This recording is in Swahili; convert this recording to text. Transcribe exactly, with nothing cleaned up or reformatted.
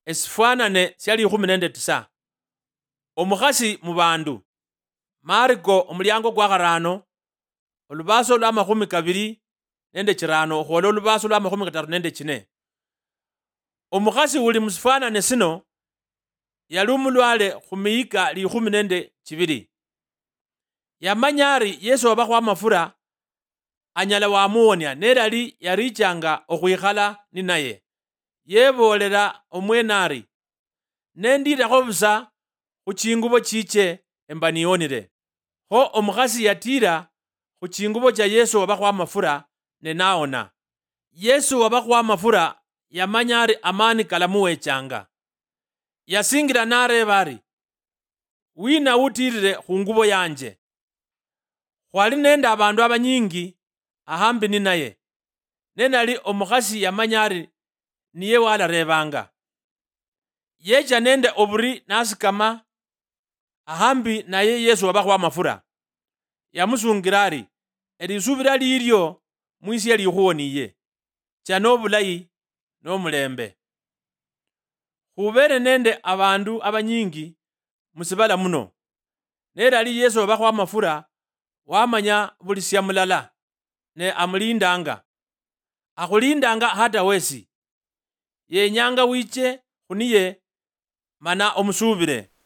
Esifwanane sya likhumi nende tisa. Omukhasi mu bandu. Mariko omulyango gwa kharano olubaso lwa makhumi kabili nende chirano khwola olubaso lwa makhumi kataru nende chine. Omukhasi uli musifwanane sino yali umulwale khumiyika likhumi nende chibili. Yamanya ari Yesu wabakho amafura anyala wamuwonya nerali yarichanga okhwikhala ni naye. Yebolera omwene ari nendirakho busa khuchingubo chiche emba niyonile. Kho omukhasi yatira khuchingubo cha Yesu wabakho amafura ne naona. Yesu wabakho amafura yamanya ari amani kalamuwechanga. Yasingira nareba ari wina utirire khungubo yanje. Khwali nende abandu abanyingi ahambi ni naye. Nenali omukhasi yamanya ari niye walarebanga. Yecha nende oburi nasikama ahambi naye Yesu wabakho amafura. Yamusungira ari elisubira lilyo mwisi likhuwoniye. Cha nobulayi nomulembe. Khubere nende abandu abanyingi musibala muno. Nerali Yesu wabakho amafura wamanya buli sya mulala ne amulindanga. Akhulindanga hata wesi. Yenyanga wiche khuniye mana omusubire.